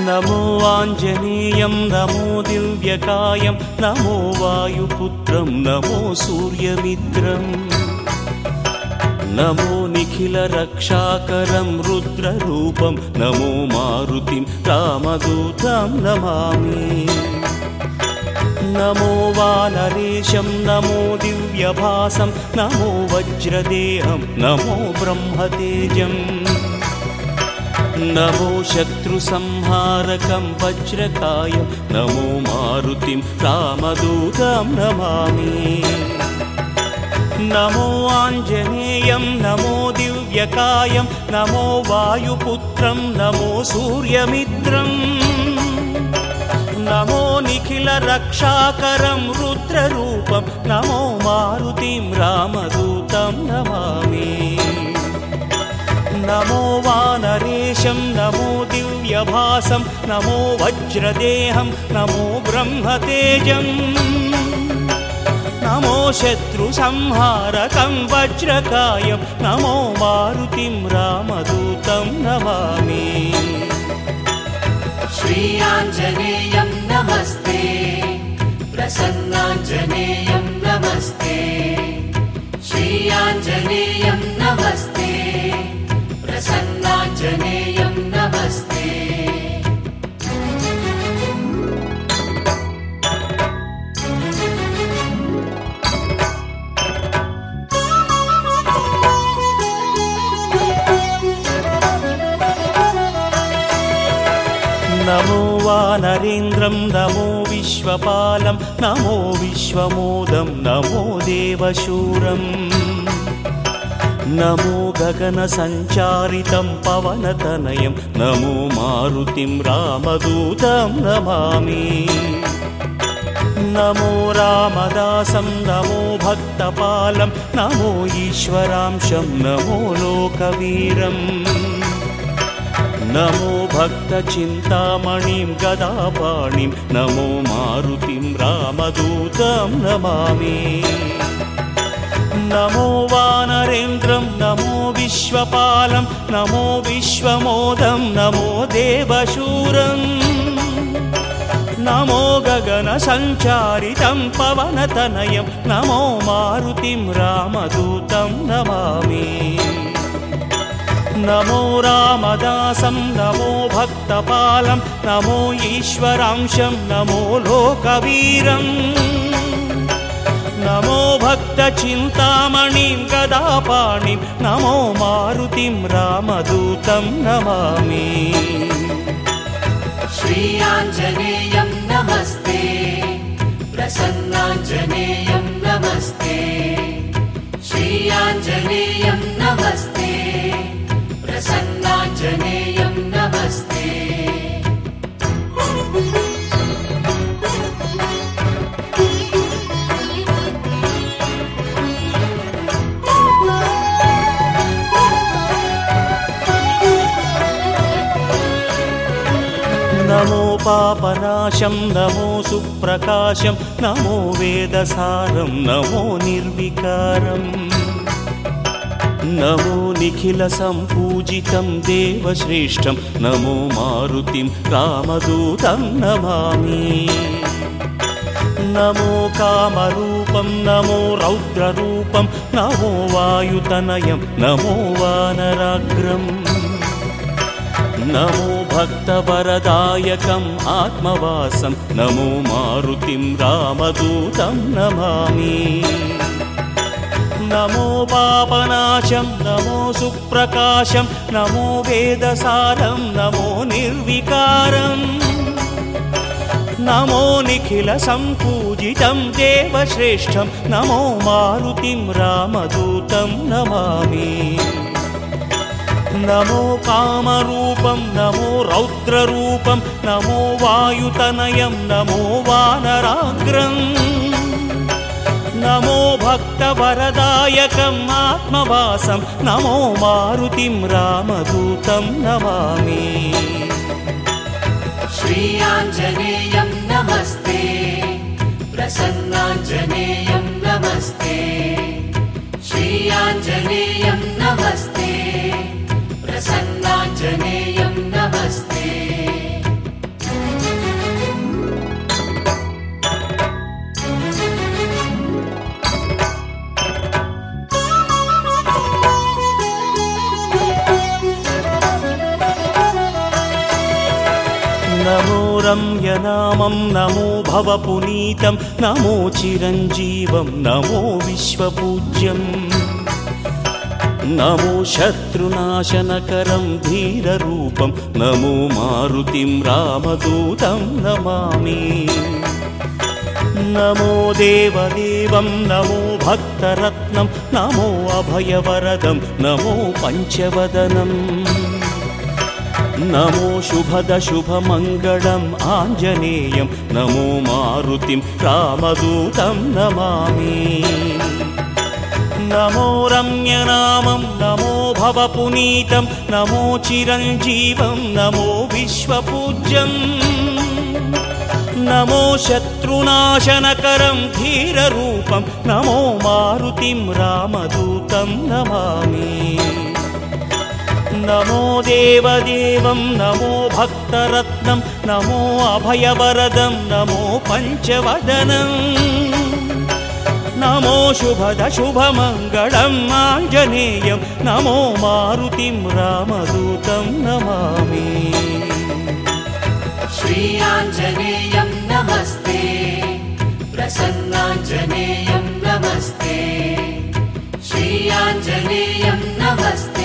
नमो आञ्जनेयं नमो दिव्यकायं नमो वायुपुत्रं नमो सूर्यमित्रम् नमो निखिलरक्षाकरं रुद्ररूपं नमो मारुतिं रामदूतं नमामि नमो वानरेशं नमो दिव्यभासं नमो वज्रदेहं नमो ब्रह्मतेजम् नमो शत्रुसंहारकं वज्रकायं नमो मारुतिं रामदूतं नमामि नमो आञ्जनेयं नमो दिव्यकायं नमो वायुपुत्रं नमो सूर्यमित्रम् नमो निखिलरक्षाकरं रुद्ररूपं नमो मारुतिं रामदूतं नमामि नमो वानरेशं नमो दिव्यभासं नमो वज्रदेहं नमो ब्रह्मतेजम् नमो शत्रुसंहारकं वज्रकायं नमो मारुतिं रामदूतं नमामि श्री आञ्जनेयं नमस्ते प्रसन्नाञ्जनेयं नमस्ते श्री आञ्जनेयं नमस्ते प्रसन्नाञ्जनेयं नमस्ते नमो वानरेन्द्रं नमो विश्वपालं नमो विश्वमोदं नमो देवशूरम् नमो गगनसञ्चारितं पवनतनयं नमो मारुतिं रामदूतं नमामि नमो रामदासं नमो भक्तपालं नमो ईश्वरांशं नमो लोकवीरम् नमो भक्तचिन्तामणिं गदापाणिं नमो मारुतिं रामदूतं नमामि नमो वानरेन्द्रं नमो विश्वपालं नमो विश्वमोदं नमो देवशूरम् नमो गगनसञ्चारितं पवनतनयं नमो मारुतिं रामदूतं नमामि नमो रामदासं नमो भक्तपालं नमो ईश्वरांशं नमो लोकवीरम् नमो भक्तचिन्तामणिं गदापाणिं नमो मारुतिं रामदूतं नमामि श्री आञ्जनेयं नमस्ते प्रसन्नाञ्जनेयं नमस्ते श्री आञ्जनेयं नमस्ते प्रसन्नाञ्जनेयं नमस्ते नमो पापनाशं नमो सुप्रकाशं नमो वेदसारं नमो निर्विकारम् नमो निखिलसम्पूजितं देवश्रेष्ठं नमो मारुतिं रामदूतं नमामि नमो कामरूपं नमो रौद्ररूपं नमो वायुतनयं नमो वानराग्रम् नमो भक्तवरदायकम् आत्मवासं नमो मारुतिं रामदूतं नमामि नमो पापनाशं नमो सुप्रकाशं नमो वेदसारं नमो निर्विकारम् नमो निखिलसम्पूजितं देवश्रेष्ठं नमो मारुतिं रामदूतं नमामि नमो कामरूपं नमो रौद्ररूपं नमो वायुतनयं नमो वानराग्रम् नमो भक्तवरदायकम् आत्मवासं नमो मारुतिं रामदूतं नमामि श्री आञ्जनेयं नमस्ते प्रसन्नाञ्जनेयं नमस्ते श्री आञ्जनेयं नमस्ते प्रसन्नाञ्जनेयं नमस्ते नमो रम्यनामं नमो भवपुनीतं नमो चिरञ्जीवं नमो विश्वपूज्यम् नमो शत्रुनाशनकरं धीररूपं नमो मारुतिं रामदूतं नमामि नमो देवदेवं नमो भक्तरत्नं नमो अभयवरदं नमो पञ्चवदनम् नमो शुभदशुभमङ्गलम् आञ्जनेयं नमो मारुतिं रामदूतं नमामि नमो रम्यनामं नमो भवपुनीतं नमो चिरञ्जीवं नमो विश्वपूज्यम् नमो शत्रुनाशनकरं धीररूपं नमो मारुतिं रामदूतं नमामि नमो देवदेवं नमो भक्तरत्नं नमो अभयवरदं नमो पञ्चवदनम् नमो शुभदशुभमङ्गलम् आञ्जनेयं नमो मारुतिं रामदूतं नमामि श्री आञ्जनेयं नमस्ते प्रसन्नाञ्जनेयं नमस्ते श्री आञ्जनेयं नमस्ते